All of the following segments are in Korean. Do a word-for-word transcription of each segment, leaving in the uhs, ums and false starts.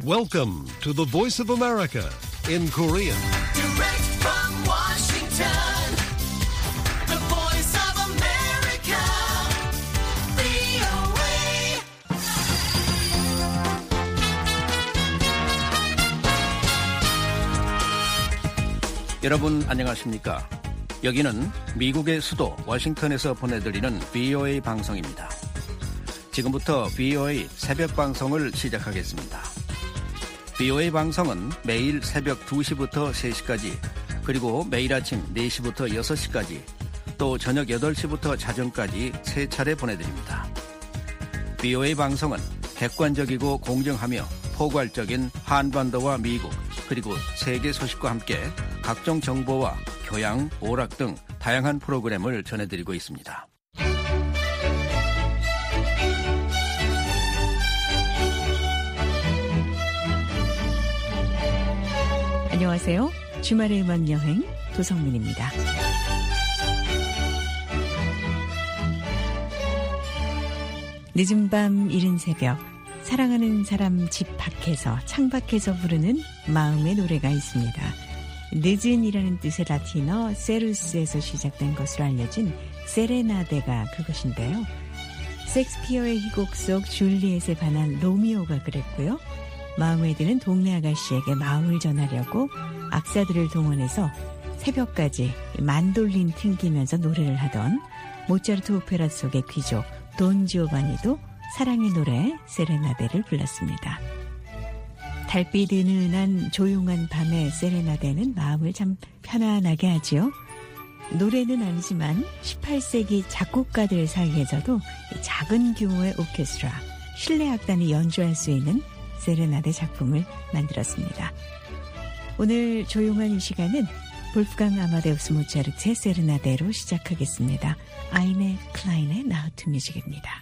Welcome to the Voice of America in Korean. Direct from Washington, the Voice of America, 브이오에이. 여러분 안녕하십니까? 여기는 미국의 수도 워싱턴에서 보내드리는 브이오에이 방송입니다. 지금부터 브이오에이 새벽 방송을 시작하겠습니다. 브이오에이 방송은 매일 새벽 두 시부터 세 시까지, 그리고 매일 아침 네 시부터 여섯 시까지, 또 저녁 여덟 시부터 자정까지 세 차례 보내드립니다. 브이오에이 방송은 객관적이고 공정하며 포괄적인 한반도와 미국, 그리고 세계 소식과 함께 각종 정보와 교양, 오락 등 다양한 프로그램을 전해드리고 있습니다. 안녕하세요. 주말의 음악 여행 도성민입니다. 늦은 밤 이른 새벽, 사랑하는 사람 집 밖에서, 창밖에서 부르는 마음의 노래가 있습니다. 늦은이라는 뜻의 라틴어 세루스에서 시작된 것으로 알려진 세레나데가 그것인데요. 셰익스피어의 희곡 속 줄리엣에 반한 로미오가 그랬고요. 마음에 드는 동네 아가씨에게 마음을 전하려고 악사들을 동원해서 새벽까지 만돌린 튕기면서 노래를 하던 모차르트 오페라 속의 귀족 돈 지오바니도 사랑의 노래 세레나데를 불렀습니다. 달빛 은은한 조용한 밤의 세레나데는 마음을 참 편안하게 하지요. 노래는 아니지만 십팔 세기 작곡가들 사이에서도 작은 규모의 오케스트라, 실내 악단이 연주할 수 있는 세레나데 작품을 만들었습니다. 오늘 조용한 이 시간은 볼프강 아마데우스 모차르트의 세레나데로 시작하겠습니다. 아이네 클라인의 Now to Music입니다.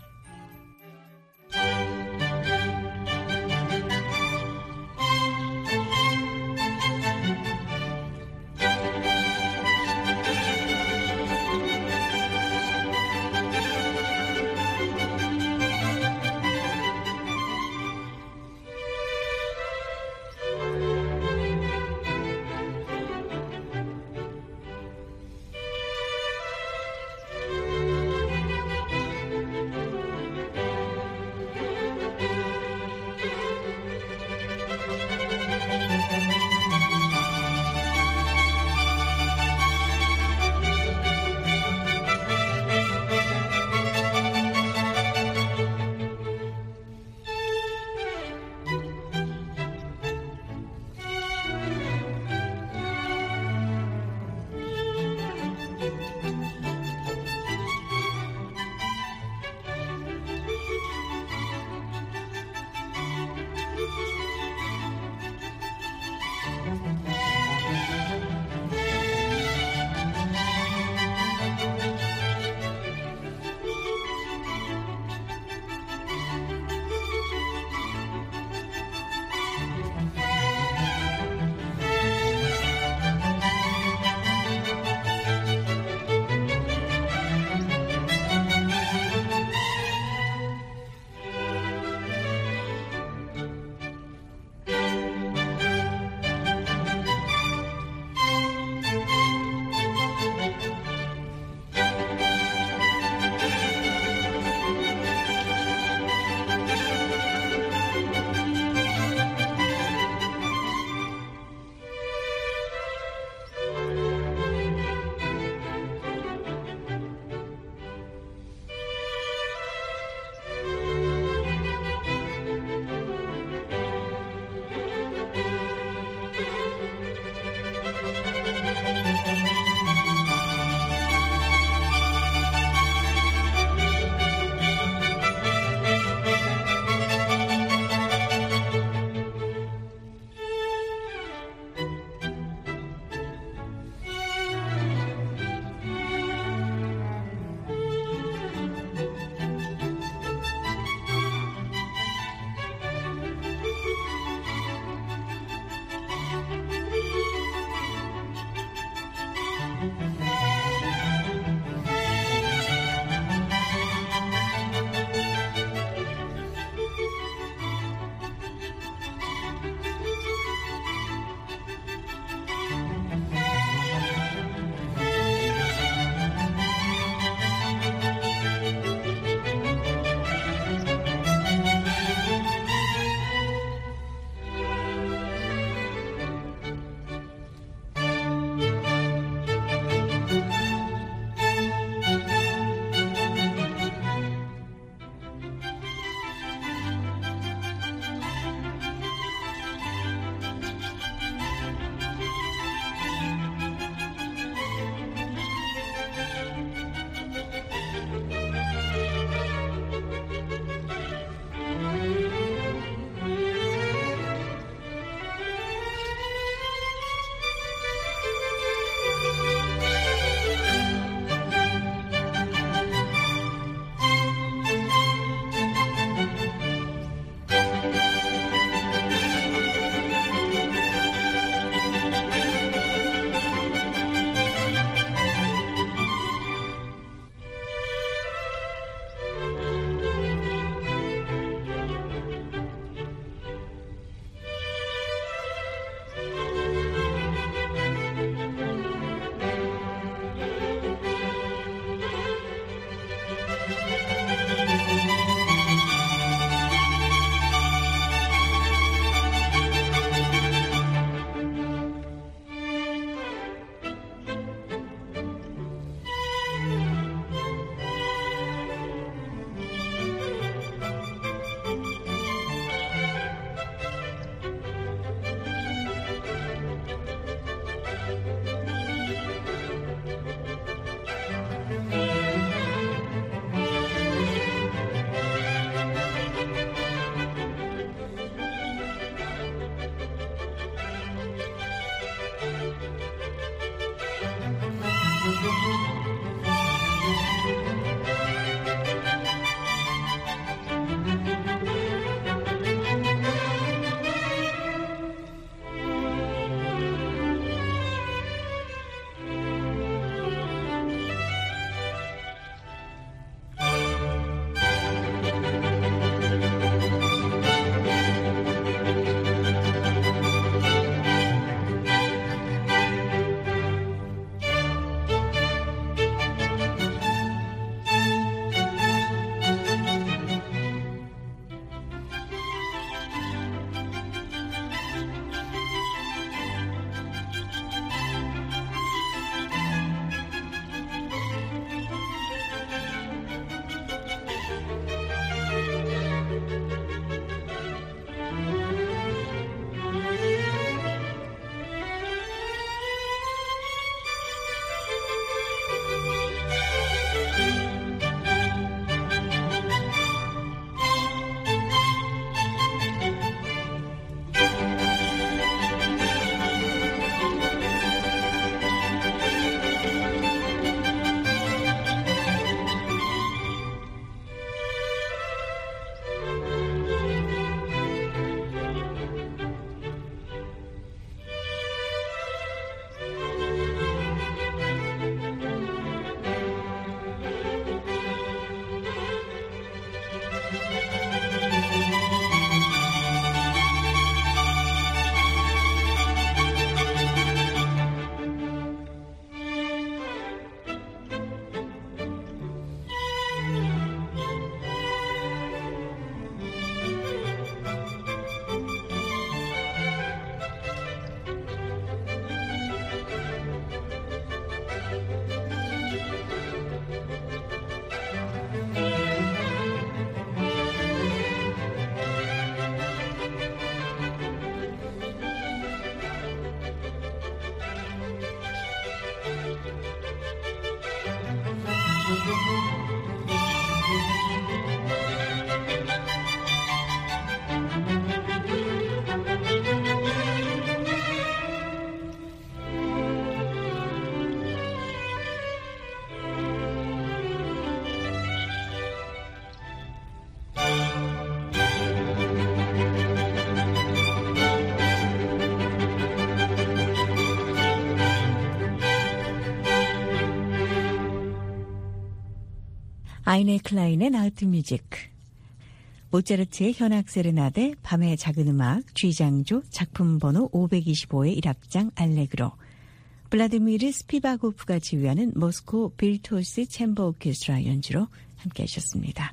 아이네 클라인의 나우트 뮤직, 모차르트의 현악 세레나데, 밤의 작은 음악, G장조, 작품 번호 오백이십오의 일 악장 알레그로, 블라디미르 스피바고프가 지휘하는 모스코 빌토스 챔버 오케스트라 연주로 함께 하셨습니다.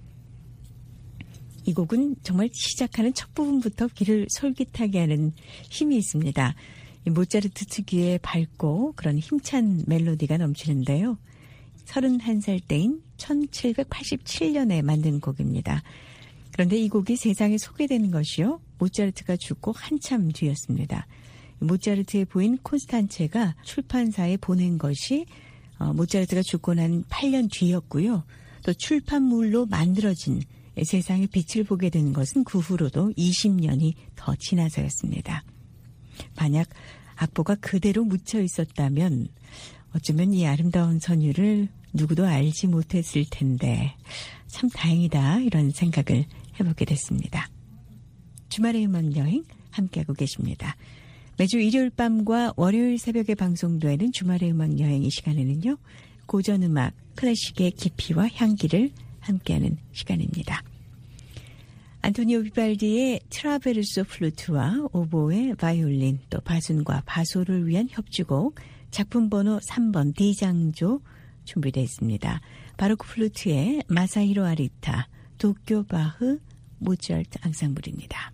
이 곡은 정말 시작하는 첫 부분부터 귀를 솔깃하게 하는 힘이 있습니다. 이 모차르트 특유의 밝고 그런 힘찬 멜로디가 넘치는데요. 서른한 살 때인 천칠백팔십칠 년에 만든 곡입니다. 그런데 이 곡이 세상에 소개되는 것이요, 모차르트가 죽고 한참 뒤였습니다. 모차르트의 부인 콘스탄체가 출판사에 보낸 것이 어, 모차르트가 죽고 난 팔 년 뒤였고요. 또 출판물로 만들어진 세상에 빛을 보게 된 것은 그 후로도 이십 년이 더 지나서였습니다. 만약 악보가 그대로 묻혀 있었다면 어쩌면 이 아름다운 선율을 누구도 알지 못했을 텐데 참 다행이다, 이런 생각을 해보게 됐습니다. 주말의 음악여행 함께하고 계십니다. 매주 일요일 밤과 월요일 새벽에 방송되는 주말의 음악여행, 이 시간에는요, 고전음악, 클래식의 깊이와 향기를 함께하는 시간입니다. 안토니오 비발디의 트라베르소 플루트와 오보의 바이올린, 또 바순과 바소를 위한 협주곡, 작품 번호 삼 번 D장조 준비되어 있습니다. 바로크 플루트의 마사히로 아리타, 도쿄 바흐, 모차르트 앙상블입니다.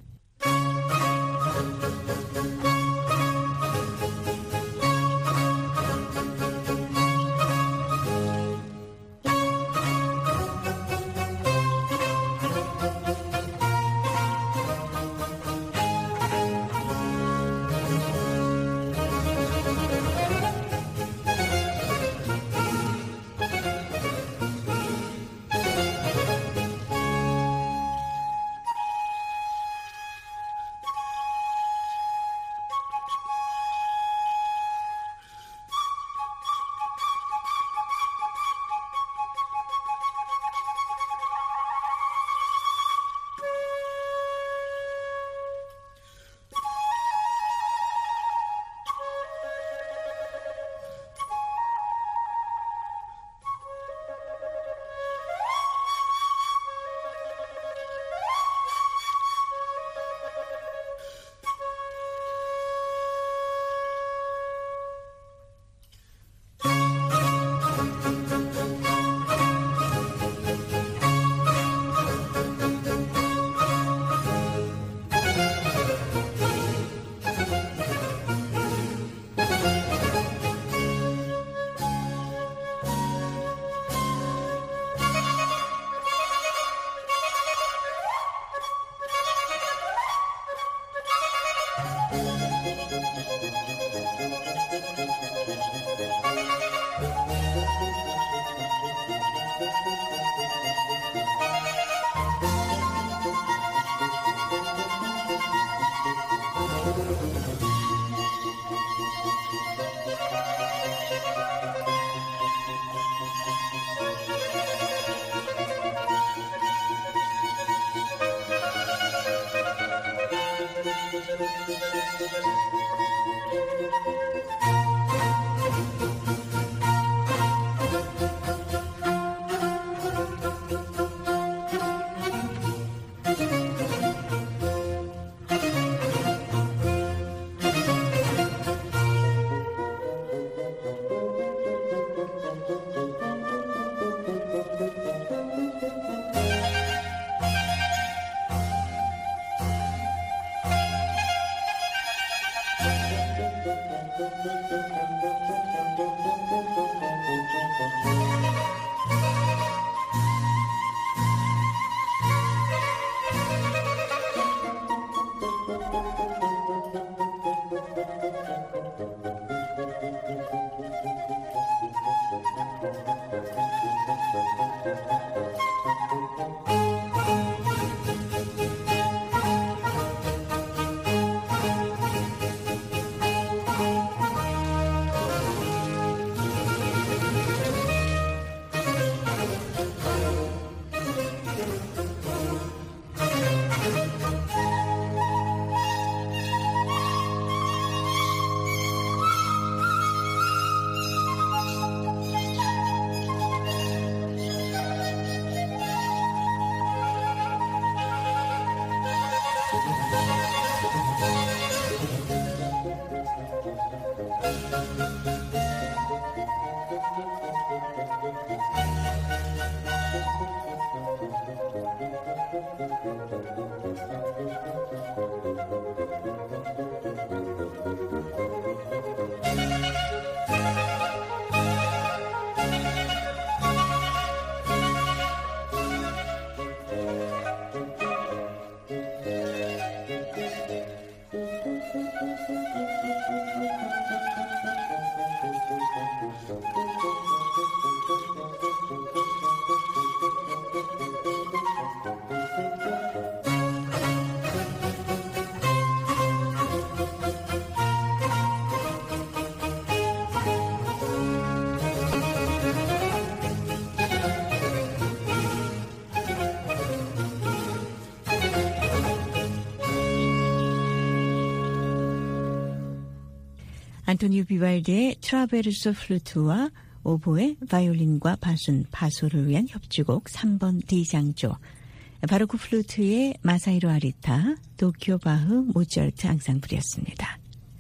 안토니오 비발디의 트라베르소 플루트와 오보에 바이올린과 바순, 바소를 위한 협주곡 삼 번 D장조, 바로크 플루트의 마사히로 아리타, 도쿄 바흐, 모차르트 앙상블이었습니다.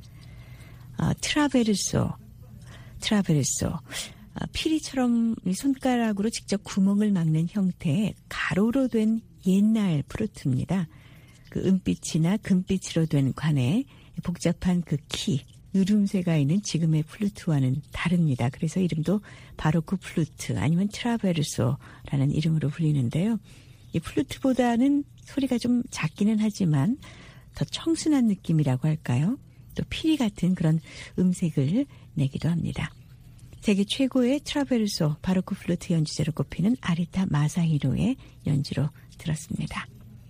어, 트라베르소, 트라베르소, 어, 피리처럼 손가락으로 직접 구멍을 막는 형태의 가로로 된 옛날 플루트입니다. 그 은빛이나 금빛으로 된 관에 복잡한 그 키, 누름새가 있는 지금의 플루트와는 다릅니다. 그래서 이름도 바로크 플루트 아니면 트라베르소라는 이름으로 불리는데요. 이 플루트보다는 소리가 좀 작기는 하지만 더 청순한 느낌이라고 할까요? 또 피리 같은 그런 음색을 내기도 합니다. 세계 최고의 트라베르소 바로크 플루트 연주자로 꼽히는 아리타 마사히로의 연주로 들었습니다.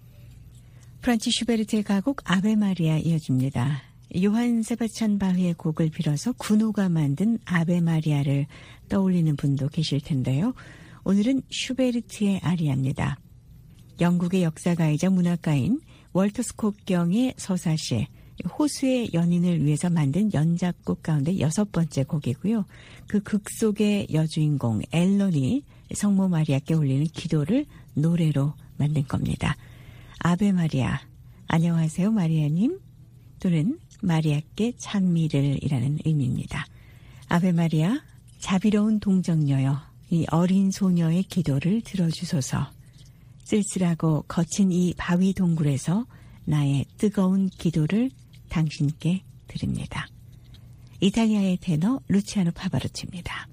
프란츠 슈베르트의 가곡 아베 마리아 이어집니다. 요한 세바스찬 바흐의 곡을 빌어서 구노가 만든 아베 마리아를 떠올리는 분도 계실 텐데요. 오늘은 슈베르트의 아리아입니다. 영국의 역사가이자 문학가인 월터 스콧 경의 서사시 호수의 연인을 위해서 만든 연작곡 가운데 여섯 번째 곡이고요. 그 극 속의 여주인공 앨런이 성모 마리아께 올리는 기도를 노래로 만든 겁니다. 아베 마리아, 안녕하세요 마리아님, 또는 마리아께 찬미를 이라는 의미입니다. 아베 마리아, 자비로운 동정녀여, 이 어린 소녀의 기도를 들어주소서. 쓸쓸하고 거친 이 바위 동굴에서 나의 뜨거운 기도를 당신께 드립니다. 이탈리아의 테너 루치아노 파바로치입니다.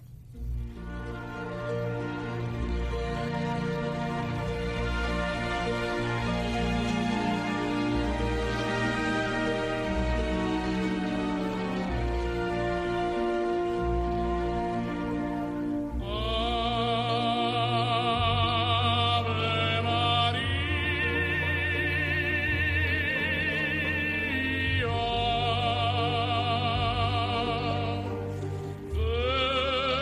Good.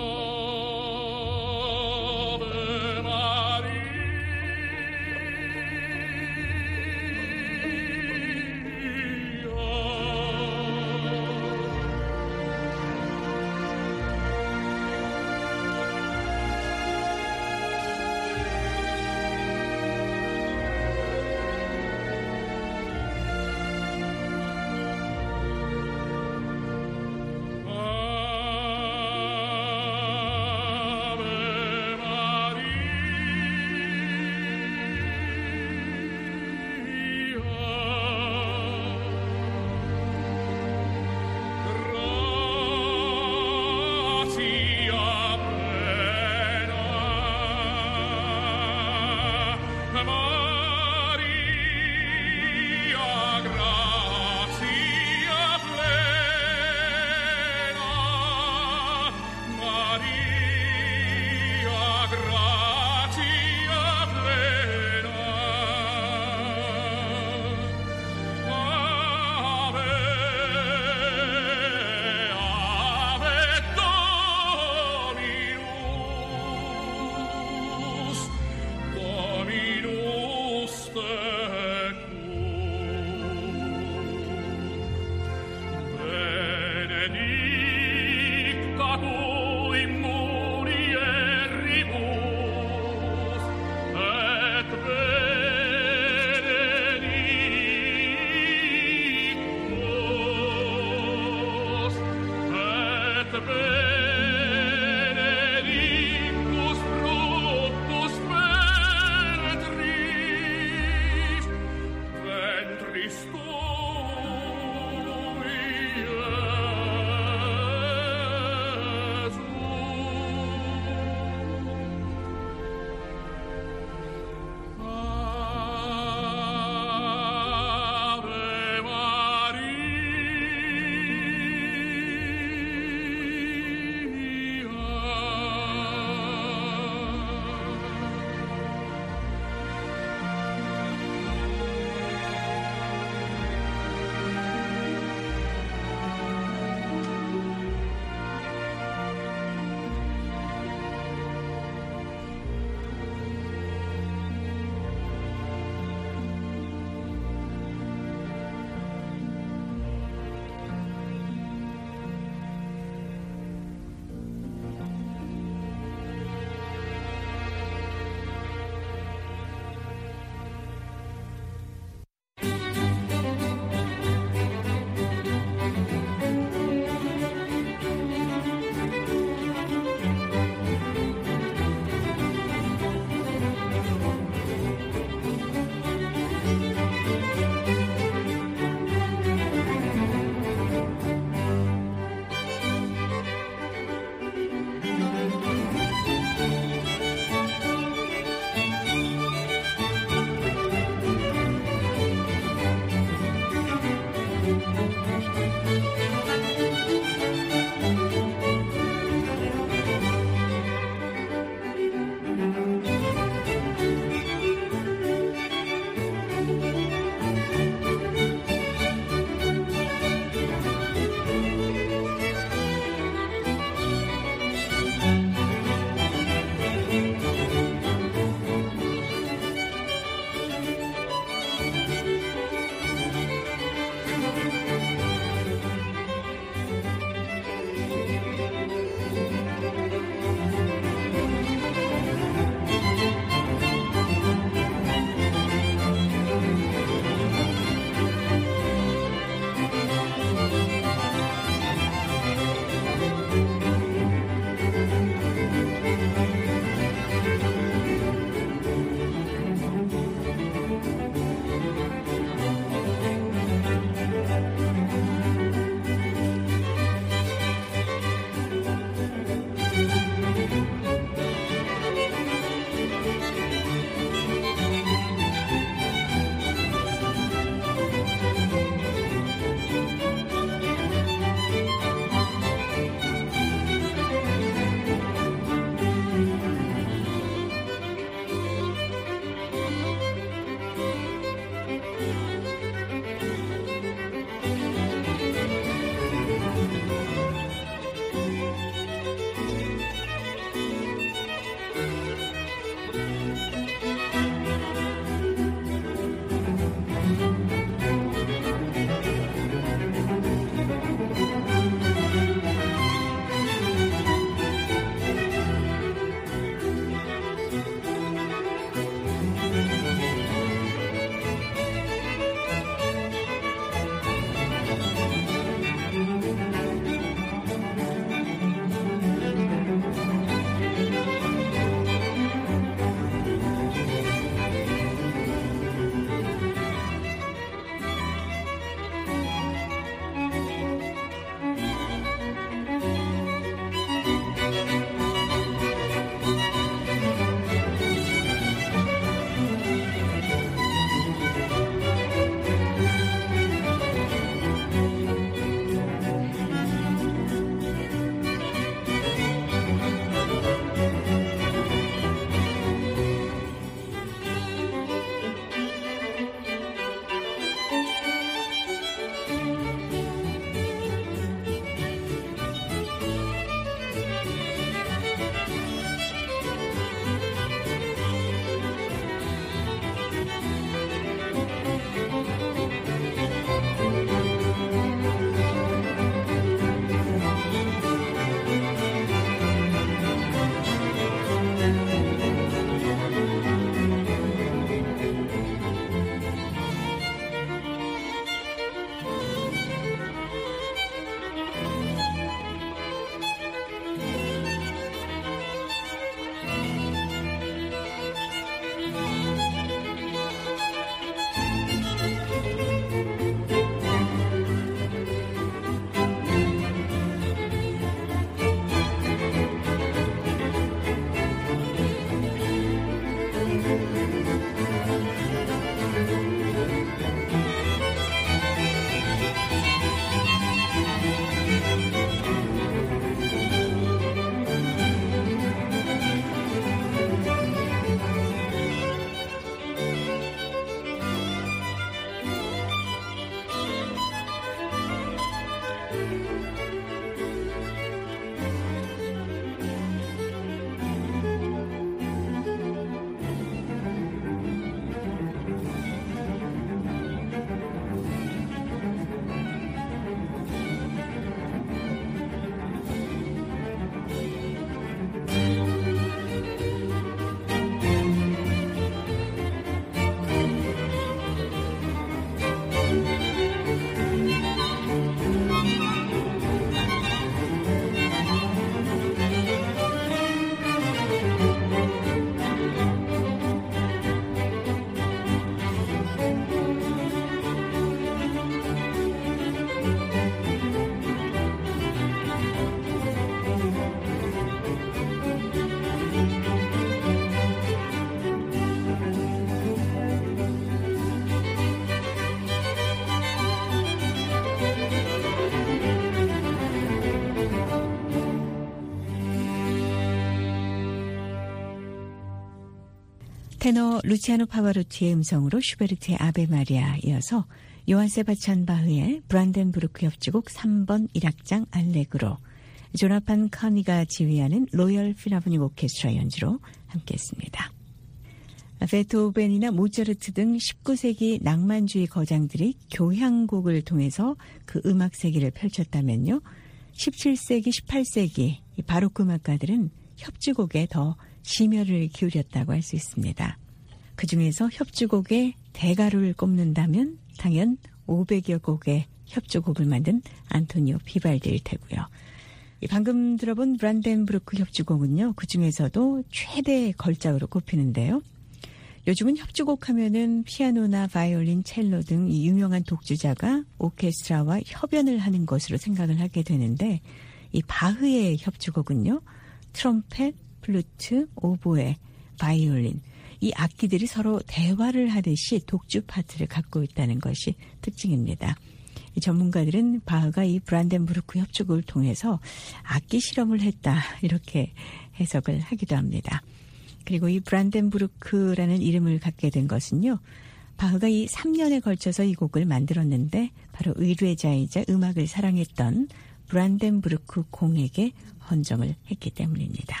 테너 루치아노 파바로티의 음성으로 슈베르트의 아베 마리아 이어서 요한 세바찬 바흐의 브란덴부르크 협주곡 삼 번 일 악장 알레그로, 조나판 카니가 지휘하는 로열 필하모닉 오케스트라 연주로 함께했습니다. 베토벤이나 모차르트 등 십구 세기 낭만주의 거장들이 교향곡을 통해서 그 음악 세계를 펼쳤다면요, 십칠 세기, 십팔 세기 바로크 음악가들은 협주곡에 더 심혈을 기울였다고 할 수 있습니다. 그중에서 협주곡의 대가를 꼽는다면 당연 오백여 곡의 협주곡을 만든 안토니오 비발디일 테고요. 방금 들어본 브란덴부르크 협주곡은요, 그중에서도 최대 걸작으로 꼽히는데요. 요즘은 협주곡 하면은 피아노나 바이올린, 첼로 등 유명한 독주자가 오케스트라와 협연을 하는 것으로 생각을 하게 되는데, 이 바흐의 협주곡은요, 트럼펫, 플루트, 오보에, 바이올린, 이 악기들이 서로 대화를 하듯이 독주 파트를 갖고 있다는 것이 특징입니다. 이 전문가들은 바흐가 이 브란덴부르크 협주곡을 통해서 악기 실험을 했다, 이렇게 해석을 하기도 합니다. 그리고 이 브란덴부르크라는 이름을 갖게 된 것은요, 바흐가 이 삼 년에 걸쳐서 이 곡을 만들었는데 바로 의뢰자이자 음악을 사랑했던 브란덴부르크 공에게 헌정을 했기 때문입니다.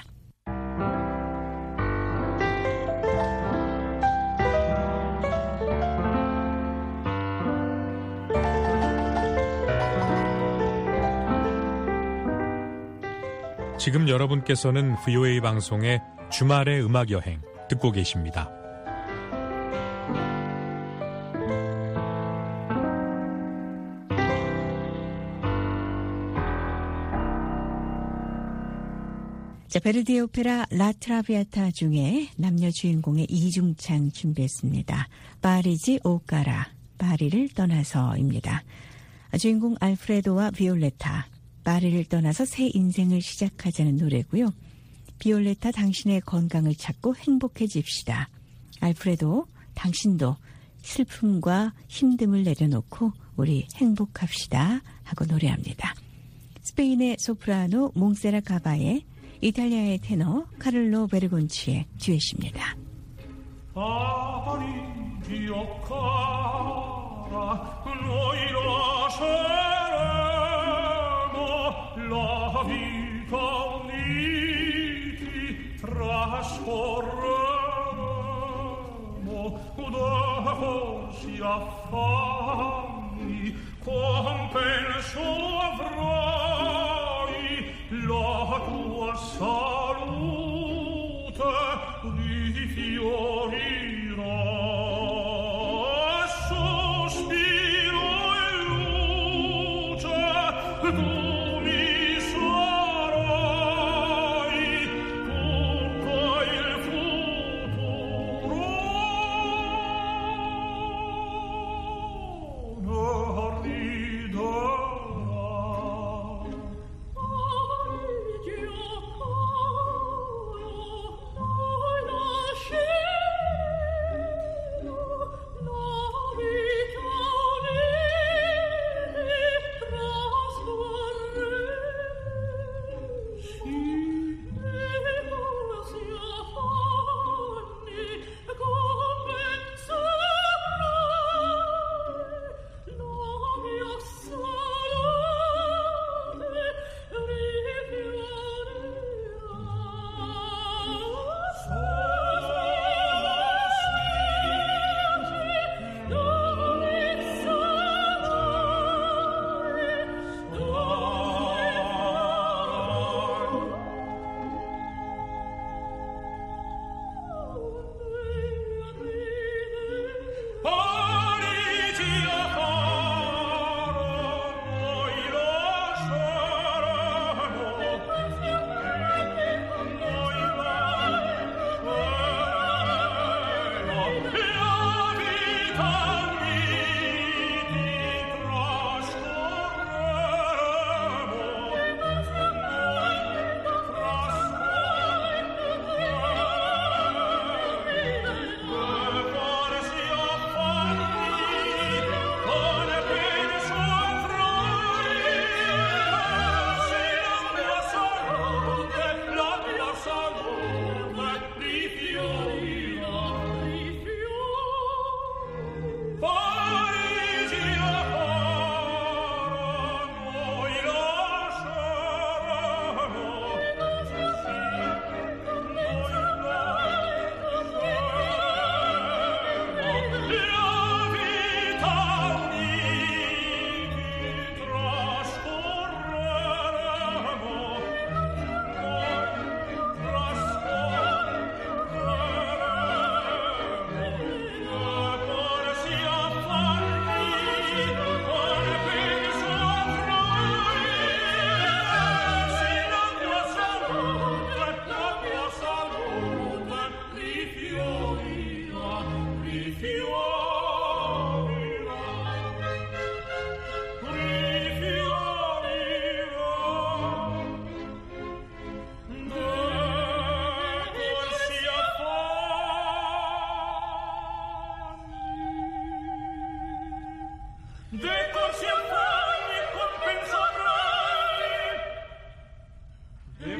지금 여러분께서는 브이오에이 방송의 주말의 음악여행 듣고 계십니다. 자, 베르디의 오페라 라 트라비아타 중에 남녀 주인공의 이중창 준비했습니다. 파리지 오까라, 파리를 떠나서입니다. 주인공 알프레도와 비올레타, 파리를 떠나서 새 인생을 시작하자는 노래고요. 비올레타, 당신의 건강을 찾고 행복해집시다. 알프레도, 당신도 슬픔과 힘듦을 내려놓고 우리 행복합시다 하고 노래합니다. 스페인의 소프라노 몽세라 가바의, 이탈리아의 테너 카를로 베르곤치의 듀엣입니다. Parigi o cara, noi lasceremo la vita uniti, trascorreremo da così affanni, compenso avrai la tua salute rifiorirà. Sospiro e luce, tu mi sarai tutto il futuro. Ne riderà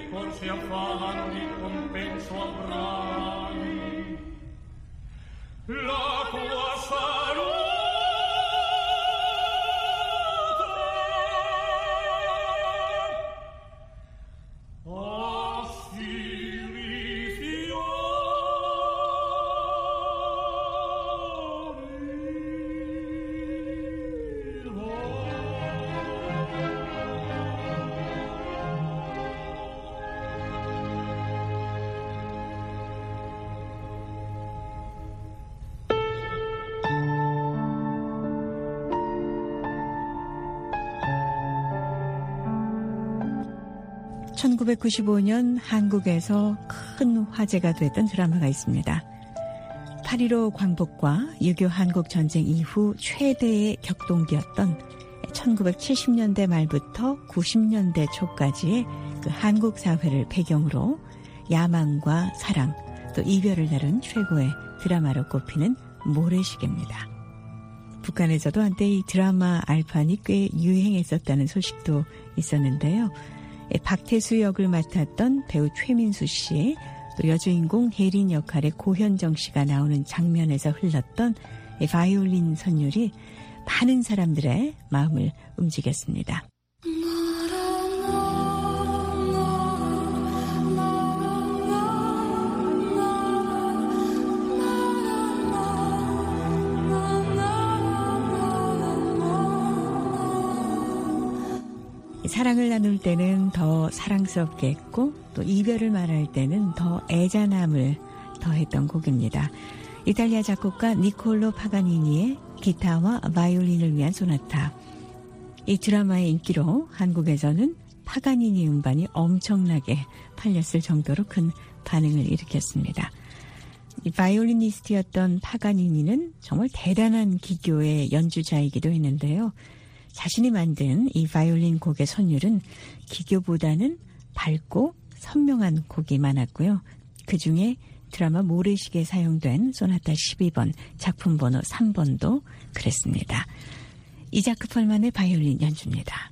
forse affanni compenso avrai. La tua salute 천구백구십오 년 한국에서 큰 화제가 됐던 드라마가 있습니다. 팔일오 광복과 유교 한국전쟁 이후 최대의 격동기였던 천구백칠십 년대 말부터 구십 년대 초까지의 그 한국 사회를 배경으로 야망과 사랑 또 이별을 다룬 최고의 드라마로 꼽히는 모래시계입니다. 북한에서도 한때 이 드라마 알판이 꽤 유행했었다는 소식도 있었는데요. 박태수 역을 맡았던 배우 최민수 씨, 또 여주인공 혜린 역할의 고현정 씨가 나오는 장면에서 흘렀던 바이올린 선율이 많은 사람들의 마음을 움직였습니다. 사랑을 나눌 때는 더 사랑스럽게 했고 또 이별을 말할 때는 더 애잔함을 더했던 곡입니다. 이탈리아 작곡가 니콜로 파가니니의 기타와 바이올린을 위한 소나타. 이 드라마의 인기로 한국에서는 파가니니 음반이 엄청나게 팔렸을 정도로 큰 반응을 일으켰습니다. 이 바이올리니스트였던 파가니니는 정말 대단한 기교의 연주자이기도 했는데요. 자신이 만든 이 바이올린 곡의 선율은 기교보다는 밝고 선명한 곡이 많았고요. 그중에 드라마 모래시계에 사용된 소나타 십이 번, 작품 번호 삼 번도 그랬습니다. 이자크 펄만의 바이올린 연주입니다.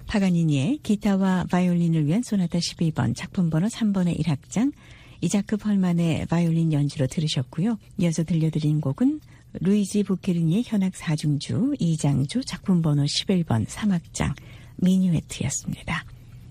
파가니니의 기타와 바이올린을 위한 소나타 십이 번 작품 번호 삼 번의 일 악장 이자크 펄만의 바이올린 연주로 들으셨고요. 이어서 들려드린 곡은 루이지 보케르니의 현악 사중주 이 장조 작품 번호 십일 번 삼 악장 미뉴에트였습니다.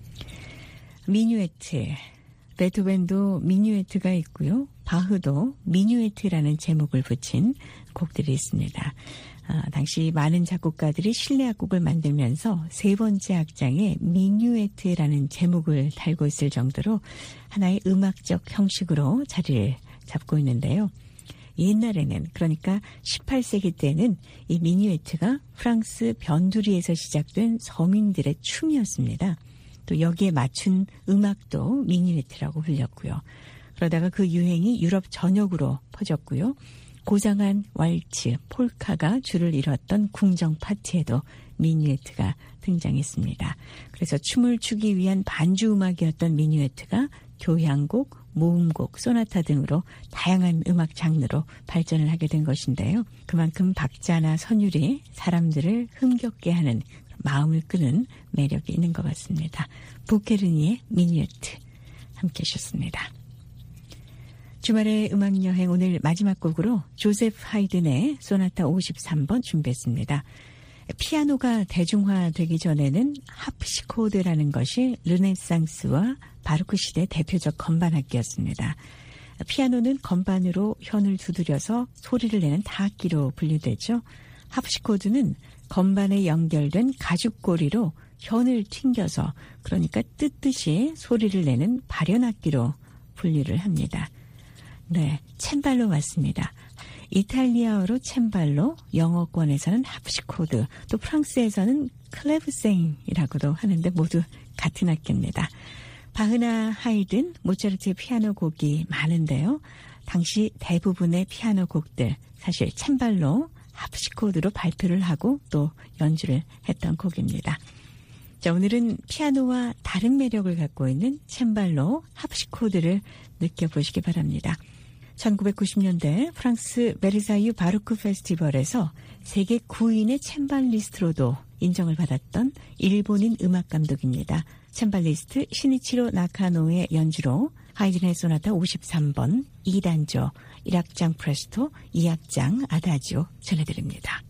미뉴에트, 베토벤도 미뉴에트가 있고요. 바흐도 미뉴에트라는 제목을 붙인 곡들이 있습니다. 아, 당시 많은 작곡가들이 실내 악곡을 만들면서 세 번째 악장에 미뉴에트라는 제목을 달고 있을 정도로 하나의 음악적 형식으로 자리를 잡고 있는데요. 옛날에는, 그러니까 십팔 세기 때는 이 미뉴에트가 프랑스 변두리에서 시작된 서민들의 춤이었습니다. 또 여기에 맞춘 음악도 미뉴에트라고 불렸고요. 그러다가 그 유행이 유럽 전역으로 퍼졌고요. 고장한 왈츠, 폴카가 줄을 이뤘던 궁정 파티에도 미뉴에트가 등장했습니다. 그래서 춤을 추기 위한 반주 음악이었던 미뉴에트가 교향곡, 모음곡, 소나타 등으로 다양한 음악 장르로 발전을 하게 된 것인데요. 그만큼 박자나 선율이 사람들을 흥겹게 하는 마음을 끄는 매력이 있는 것 같습니다. 보케르니의 미뉴에트 함께 하셨습니다. 주말의 음악여행 오늘 마지막 곡으로 조세프 하이든의 소나타 오십삼 번 준비했습니다. 피아노가 대중화되기 전에는 하프시코드라는 것이 르네상스와 바로크 시대 대표적 건반악기였습니다. 피아노는 건반으로 현을 두드려서 소리를 내는 타악기로 분류되죠. 하프시코드는 건반에 연결된 가죽고리로 현을 튕겨서, 그러니까 뜯듯이 소리를 내는 발연악기로 분류를 합니다. 네, 챈발로 맞습니다. 이탈리아어로 챈발로, 영어권에서는 하프시코드, 또 프랑스에서는 클레브생이라고도 하는데 모두 같은 악기입니다. 바흐나, 하이든, 모차르트의 피아노 곡이 많은데요. 당시 대부분의 피아노 곡들 사실 챈발로, 하프시코드로 발표를 하고 또 연주를 했던 곡입니다. 자, 오늘은 피아노와 다른 매력을 갖고 있는 챈발로, 하프시코드를 느껴보시기 바랍니다. 천구백구십 년대 프랑스 베르사유 바로크 페스티벌에서 세계 구 위의 챈발리스트로도 인정을 받았던 일본인 음악감독입니다. 챈발리스트 시니치로 나카노의 연주로 하이든의 소나타 오십삼 번 이 단조, 일 악장 프레스토, 이 악장 아다지오 전해드립니다.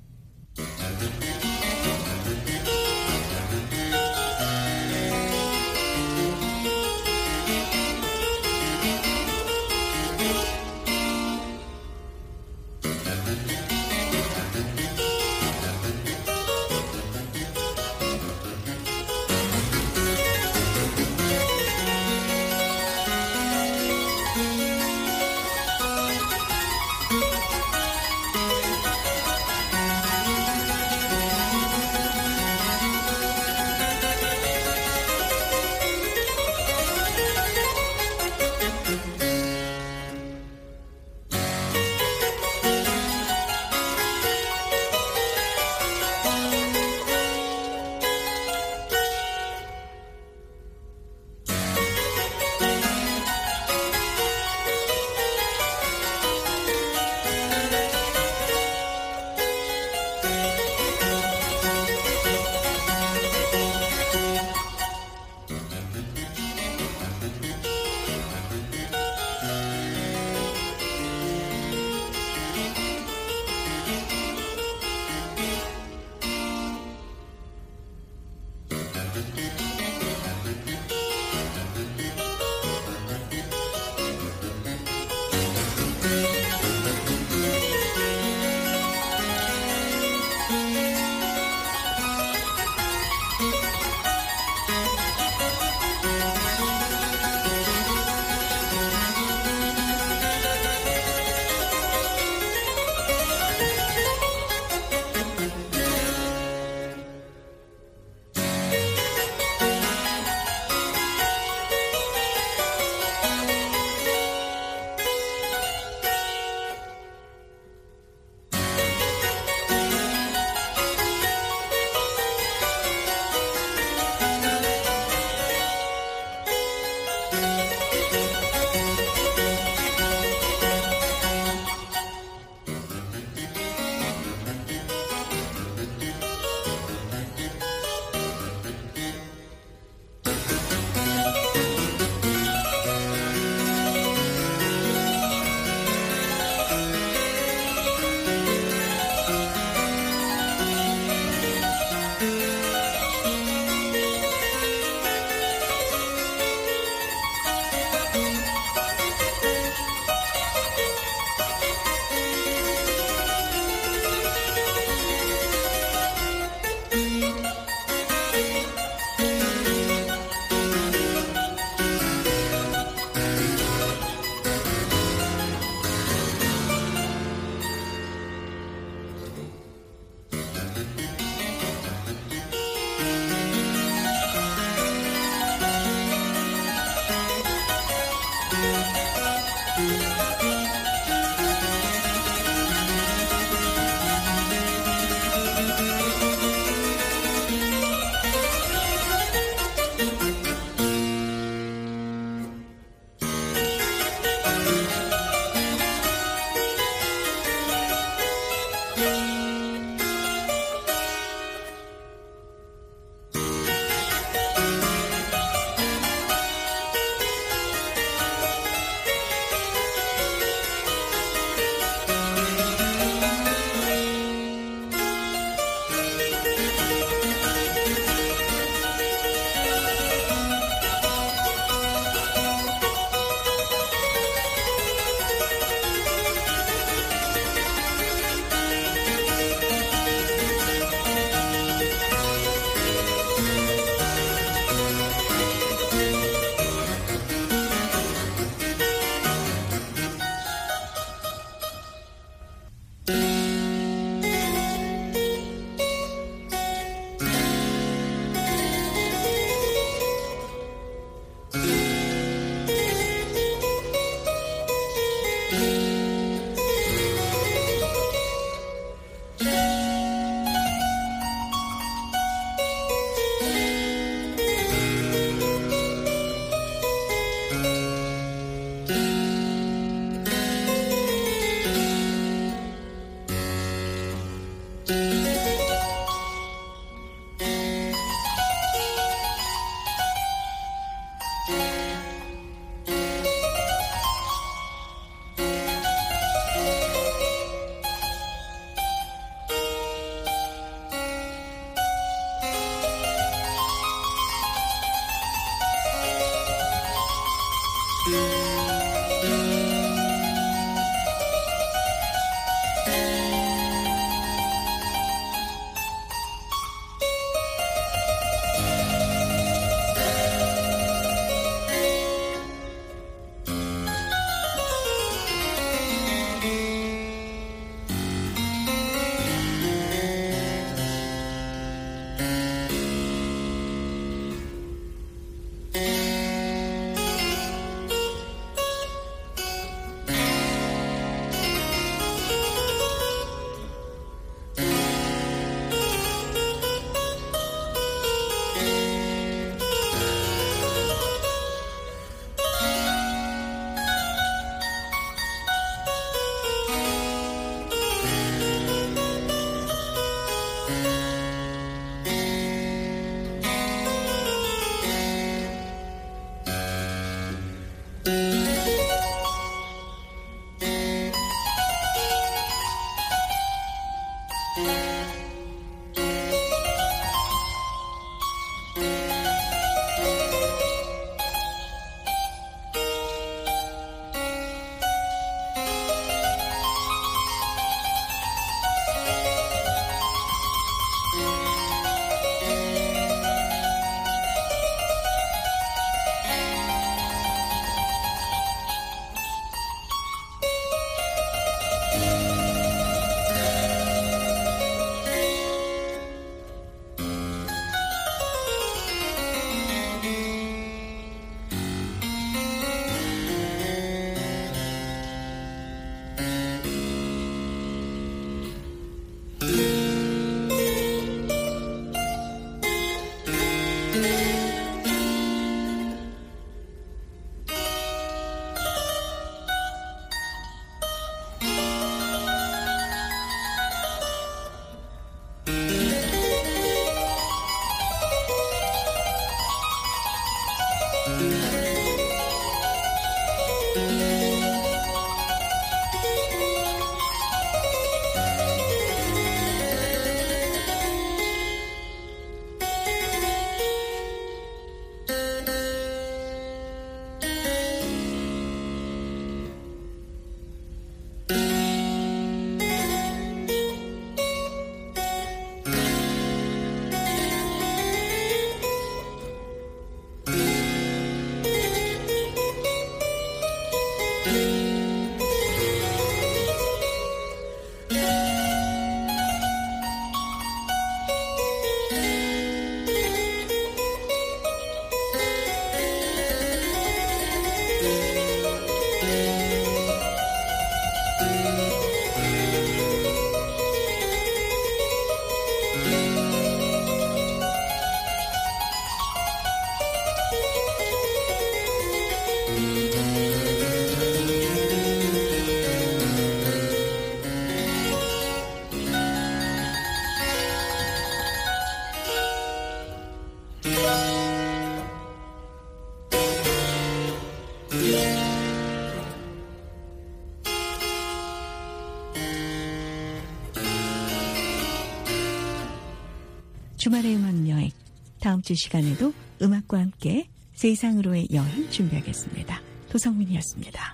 주말의 음악 여행. 다음 주 시간에도 음악과 함께 세상으로의 여행 준비하겠습니다. 도성민이었습니다.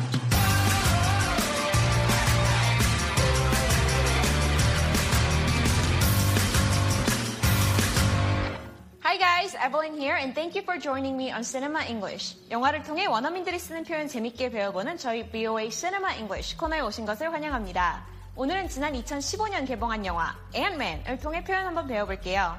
Hi guys, Evelyn here and thank you for joining me on Cinema English. 영화를 통해 원어민들이 쓰는 표현 재밌게 배워보는 저희 브이오에이 Cinema English 코너에 오신 것을 환영합니다. 오늘은 지난 이천십오 년 개봉한 영화 앤트맨을 통해 표현 한번 배워볼게요.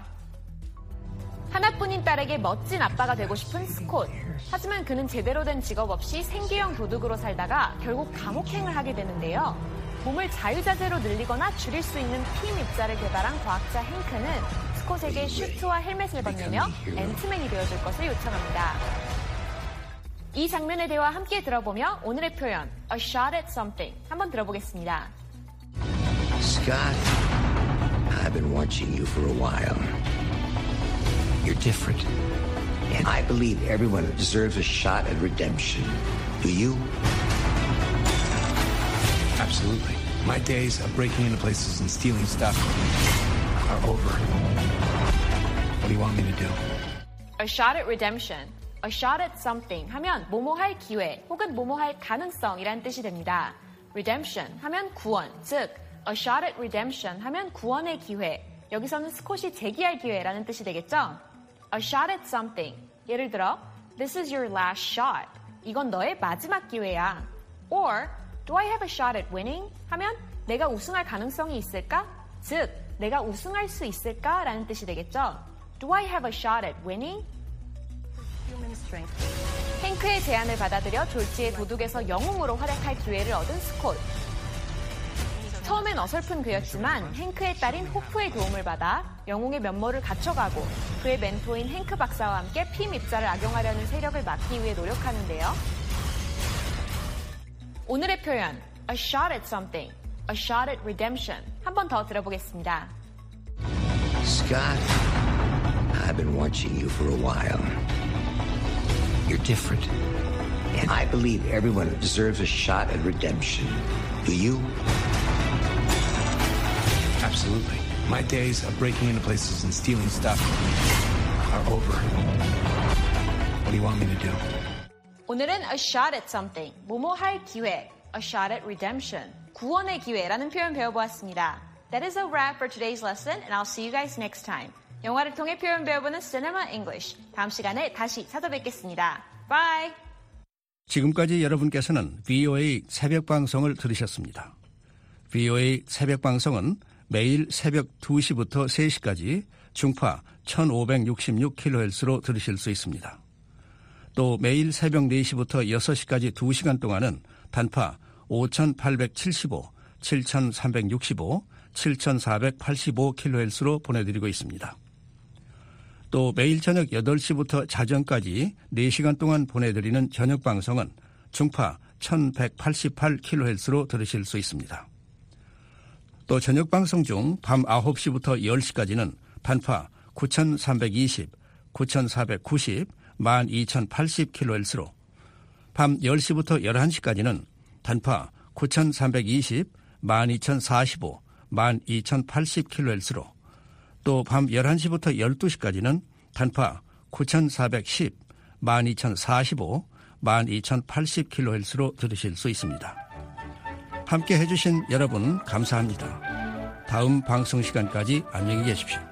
하나뿐인 딸에게 멋진 아빠가 되고 싶은 스콧. 하지만 그는 제대로 된 직업 없이 생계형 도둑으로 살다가 결국 감옥행을 하게 되는데요. 몸을 자유자재로 늘리거나 줄일 수 있는 피 입자를 개발한 과학자 행크는 스콧에게 슈트와 헬멧을 건네며 앤트맨이 되어줄 것을 요청합니다. 이 장면의 대화 함께 들어보며 오늘의 표현 A shot at something 한번 들어보겠습니다. Scott, I've been watching you for a while. You're different. And I believe everyone deserves a shot at redemption. Do you? Absolutely. My days of breaking into places and stealing stuff are over. What do you want me to do? A shot at redemption. A shot at something 하면 뭐뭐 할 기회 혹은 뭐뭐 할 가능성이란 뜻이 됩니다. Redemption 하면 구원, 즉 A shot at redemption 하면 구원의 기회. 여기서는 스콧이 재기할 기회라는 뜻이 되겠죠? A shot at something. 예를 들어 This is your last shot. 이건 너의 마지막 기회야. Or Do I have a shot at winning? 하면 내가 우승할 가능성이 있을까? 즉, 내가 우승할 수 있을까? 라는 뜻이 되겠죠? Do I have a shot at winning? 행크의 제안을 받아들여 졸지의 도둑에서 영웅으로 활약할 기회를 얻은 스콧. 처음엔 어설픈 그였지만 행크의 딸인 호프의 도움을 받아 영웅의 면모를 갖춰가고 그의 멘토인 행크 박사와 함께 피 입자를 악용하려는 세력을 막기 위해 노력하는데요. 오늘의 표현 A shot at something, A shot at redemption 한 번 더 들어보겠습니다. Scott, I've been watching you for a while. You're different. And I believe everyone deserves a shot at redemption. Do you? Absolutely. My days of breaking into places and stealing stuff are over. What do you want me to do? 오늘은 A shot at something, 뭐뭐 할 기회, A shot at redemption, 구원의 기회라는 표현 배워보았습니다. That is a wrap for today's lesson, and I'll see you guys next time. 영화를 통해 표현 배워보는 Cinema English. 다음 시간에 다시 찾아뵙겠습니다. Bye! 지금까지 여러분께서는 브이오에이 새벽 방송을 들으셨습니다. 브이오에이 새벽 방송은 매일 새벽 두 시부터 세 시까지 중파 천오백육십육 킬로헤르츠로 들으실 수 있습니다. 또 매일 새벽 네 시부터 여섯 시까지 두 시간 동안은 단파 오천팔백칠십오, 칠천삼백육십오, 칠천사백팔십오 킬로헤르츠로 보내드리고 있습니다. 또 매일 저녁 여덟 시부터 자정까지 네 시간 동안 보내드리는 저녁 방송은 중파 천백팔십팔 킬로헤르츠로 들으실 수 있습니다. 또 저녁 방송 중 밤 아홉 시부터 열 시까지는 단파 구천삼백이십, 구천사백구십, 만 이천팔십 킬로헤르츠로 밤 열 시부터 열한 시까지는 단파 구천삼백이십, 만 이천사십오, 만 이천팔십 킬로헤르츠로 또 밤 열한 시부터 열두 시까지는 단파 구천사백십, 만 이천사십오, 만 이천팔십 킬로헤르츠로 들으실 수 있습니다. 함께 해주신 여러분 감사합니다. 다음 방송 시간까지 안녕히 계십시오.